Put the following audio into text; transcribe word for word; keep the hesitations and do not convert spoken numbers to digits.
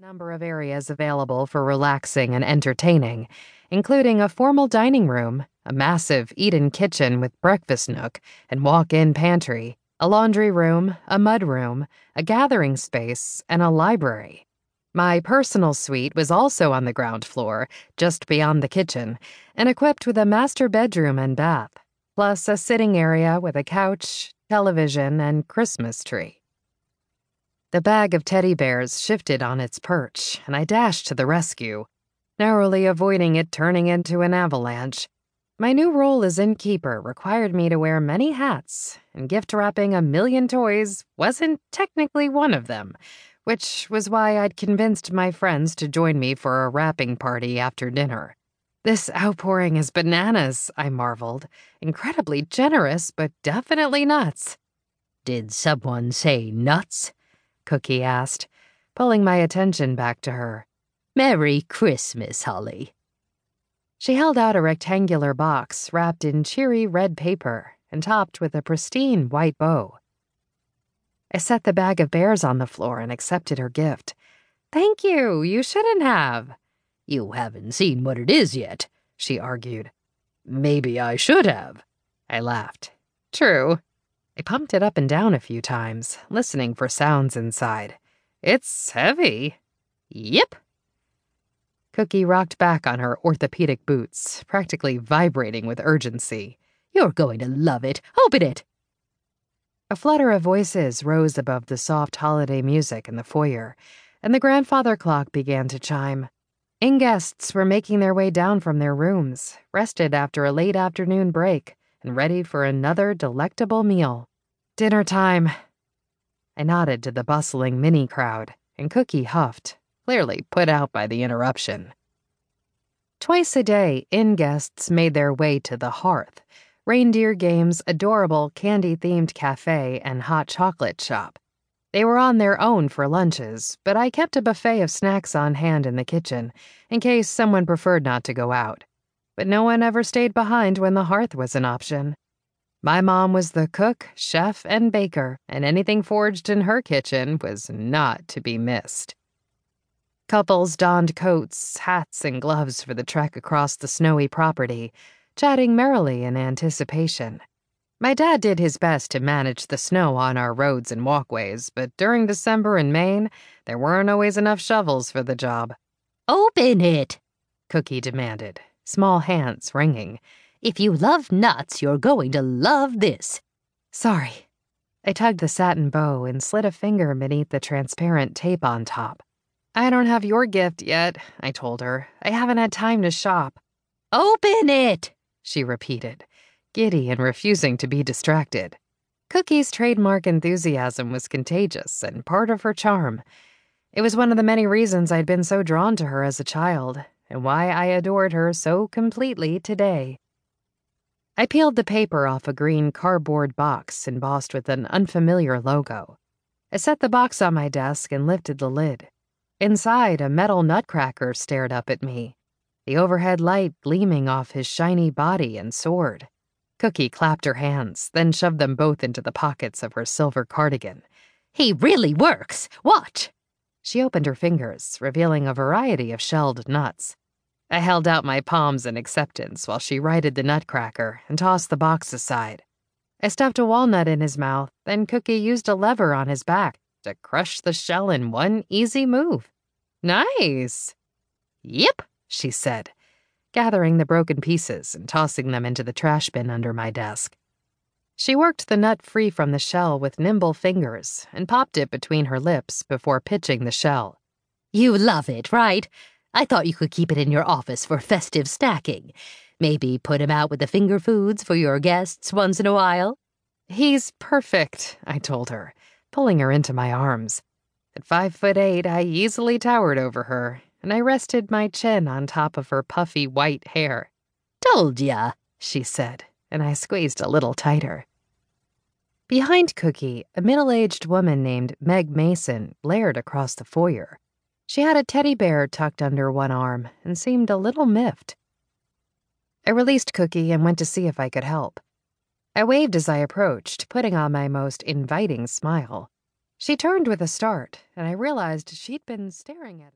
number of areas available for relaxing and entertaining, including a formal dining room, a massive eat-in kitchen with breakfast nook and walk-in pantry, a laundry room, a mud room, a gathering space, and a library. My personal suite was also on the ground floor, just beyond the kitchen, and equipped with a master bedroom and bath, plus a sitting area with a couch, television, and Christmas tree. The bag of teddy bears shifted on its perch, and I dashed to the rescue, narrowly avoiding it turning into an avalanche. My new role as innkeeper required me to wear many hats, and gift wrapping a million toys wasn't technically one of them, which was why I'd convinced my friends to join me for a wrapping party after dinner. This outpouring is bananas, I marveled. Incredibly generous, but definitely nuts. Did someone say nuts? Cookie asked, pulling my attention back to her. Merry Christmas, Holly. She held out a rectangular box wrapped in cheery red paper and topped with a pristine white bow. I set the bag of bears on the floor and accepted her gift. Thank you, you shouldn't have. You haven't seen what it is yet, she argued. Maybe I should have. I laughed. True. I pumped it up and down a few times, listening for sounds inside. It's heavy. Yep. Cookie rocked back on her orthopedic boots, practically vibrating with urgency. You're going to love it. Open it. A flutter of voices rose above the soft holiday music in the foyer, and the grandfather clock began to chime. In-guests were making their way down from their rooms, rested after a late afternoon break, and ready for another delectable meal. Dinner time. I nodded to the bustling mini crowd, and Cookie huffed, clearly put out by the interruption. Twice a day, in-guests made their way to the hearth, reindeer games, adorable candy-themed cafe, and hot chocolate shop. They were on their own for lunches, but I kept a buffet of snacks on hand in the kitchen, in case someone preferred not to go out. But no one ever stayed behind when the hearth was an option. My mom was the cook, chef, and baker, and anything forged in her kitchen was not to be missed. Couples donned coats, hats, and gloves for the trek across the snowy property, chatting merrily in anticipation. My dad did his best to manage the snow on our roads and walkways, but during December in Maine, there weren't always enough shovels for the job. Open it, Cookie demanded, small hands wringing. If you love nuts, you're going to love this. Sorry. I tugged the satin bow and slid a finger beneath the transparent tape on top. I don't have your gift yet, I told her. I haven't had time to shop. Open it, she repeated, giddy and refusing to be distracted. Cookie's trademark enthusiasm was contagious and part of her charm. It was one of the many reasons I'd been so drawn to her as a child, and why I adored her so completely today. I peeled the paper off a green cardboard box embossed with an unfamiliar logo. I set the box on my desk and lifted the lid. Inside, a metal nutcracker stared up at me, the overhead light gleaming off his shiny body and sword. Cookie clapped her hands, then shoved them both into the pockets of her silver cardigan. He really works. Watch. She opened her fingers, revealing a variety of shelled nuts. I held out my palms in acceptance while she righted the nutcracker and tossed the box aside. I stuffed a walnut in his mouth, then Cookie used a lever on his back to crush the shell in one easy move. Nice. Yep, she said, gathering the broken pieces and tossing them into the trash bin under my desk. She worked the nut free from the shell with nimble fingers and popped it between her lips before pitching the shell. You love it, right? I thought you could keep it in your office for festive snacking. Maybe put him out with the finger foods for your guests once in a while. He's perfect, I told her, pulling her into my arms. At five foot eight, I easily towered over her, and I rested my chin on top of her puffy white hair. Told ya, she said, and I squeezed a little tighter. Behind Cookie, a middle-aged woman named Meg Mason glared across the foyer. She had a teddy bear tucked under one arm and seemed a little miffed. I released Cookie and went to see if I could help. I waved as I approached, putting on my most inviting smile. She turned with a start, and I realized she'd been staring at me.